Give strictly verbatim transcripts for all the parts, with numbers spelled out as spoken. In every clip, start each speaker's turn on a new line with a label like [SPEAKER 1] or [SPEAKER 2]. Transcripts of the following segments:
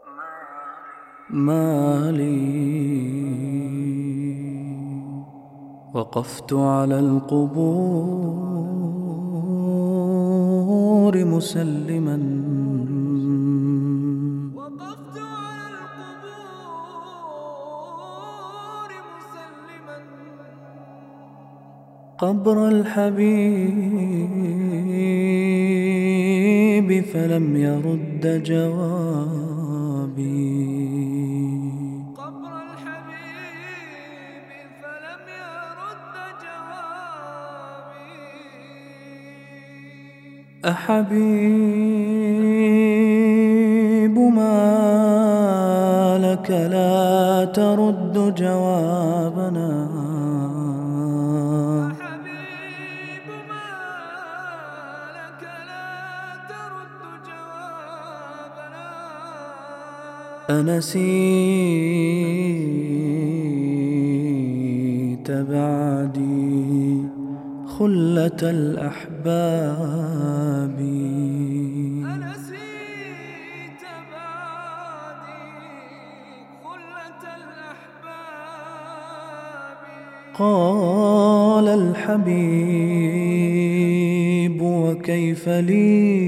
[SPEAKER 1] ما لي وقفت على القبور مسلما
[SPEAKER 2] وقفت على القبور مسلما
[SPEAKER 1] قبر الحبيب فلم يرد جوابي
[SPEAKER 2] قبر الحبيب فلم يرد جوابي
[SPEAKER 1] أحبيب ما لك لا ترد جوابنا
[SPEAKER 2] أحبيب ما لك لا ترد جوابنا
[SPEAKER 1] أنسيت بعدي خلة الأحباب
[SPEAKER 2] أنسيت بعدي خلة الأحباب
[SPEAKER 1] قال الحبيب وكيف لي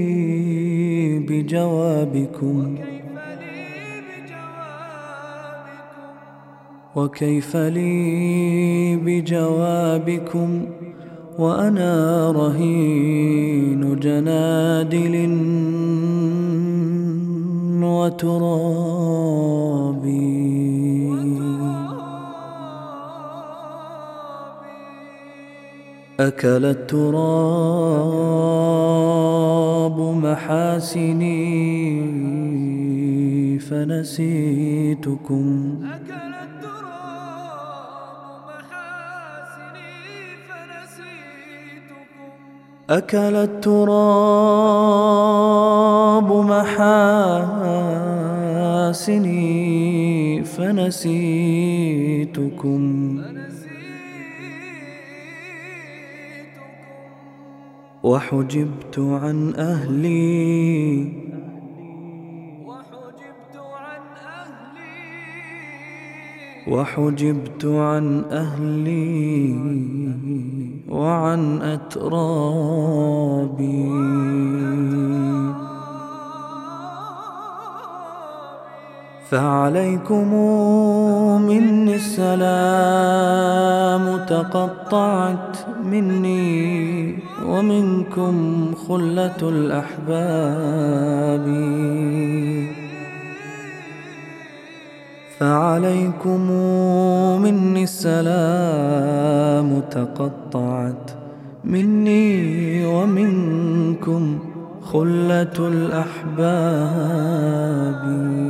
[SPEAKER 1] بجوابكم
[SPEAKER 2] وكيف لي بجوابكم
[SPEAKER 1] وكيف لي بجوابكم وأنا رهين جنادل وتراب أكل التراب محاسني فنسيتكم
[SPEAKER 2] أكل التراب محاسني فنسيتكم
[SPEAKER 1] أكل التراب محاسني فنسيتكم وحجبت عن أهلي
[SPEAKER 2] وحجبت عن أهلي
[SPEAKER 1] وحجبت عن أهلي وعن أترابي فعليكم مني السلام تقطعت مني ومنكم خلة الأحباب فعليكم مني السلام تقطعت مني ومنكم خلة الأحباب